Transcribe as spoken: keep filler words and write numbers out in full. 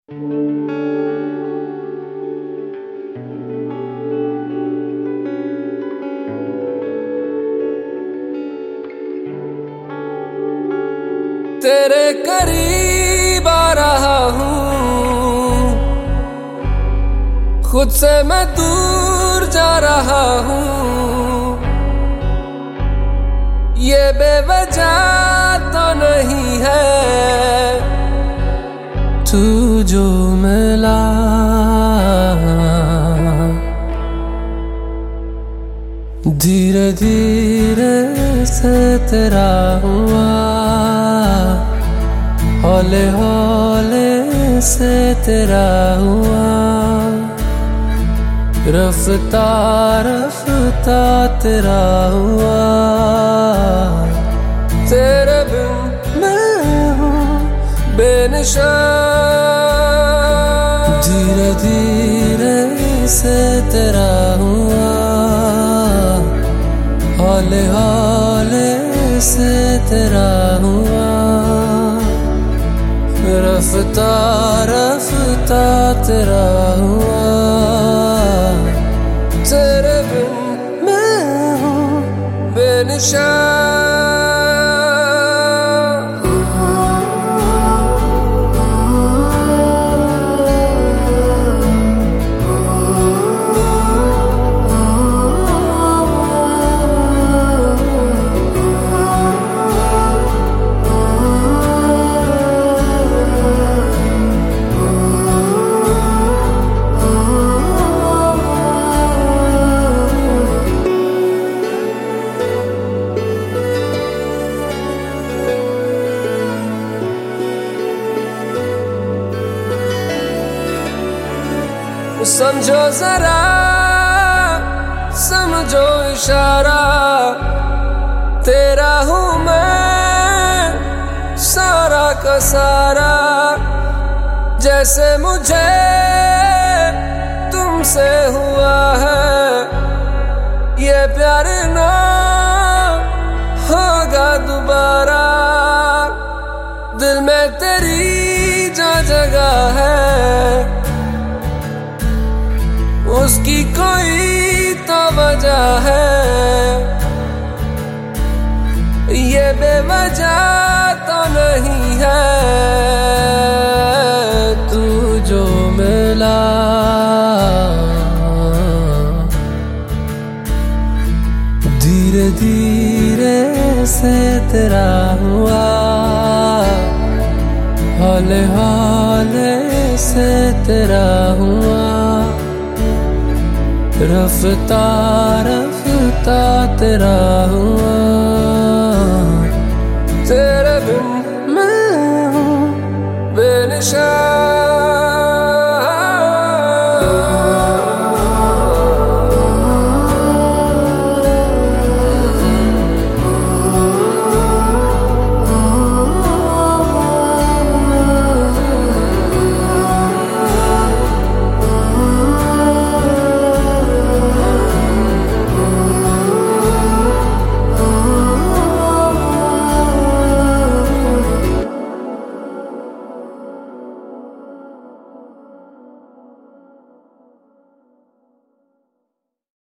तेरे करीब आ रहा हूँ, खुद से मैं दूर जा रहा हूँ। ये बेवजह तो नहीं है, तू जो मिला धीरे धीरे से तेरा हुआ, हौले हौले से तेरा हुआ, रफ्ता रफ्ता तेरा हुआ। तेरे बिन मैं हूँ बेनिशान, धीरे धीरे से तेरा हुआ, हौले हौले से तेरा हुआ, रफ्ता रफ्ता तेरा हुआ। तेरे बिन मैं हूँ बेनिशान। समझो जरा, समझो इशारा, तेरा हूँ मैं सारा का सारा। जैसे मुझे तुमसे हुआ है, ये प्यार ना होगा दोबारा। दिल में तेरी जो जगह है, उसकी कोई तो वजह है। ये बेवजह तो नहीं है, तू जो मिला धीरे धीरे से तेरा हुआ, हौले हौले से तेरा हुआ, रफ्ता रफ्ता तेरा हुआ। तेरे बिन मैं हूँ बेनिशान।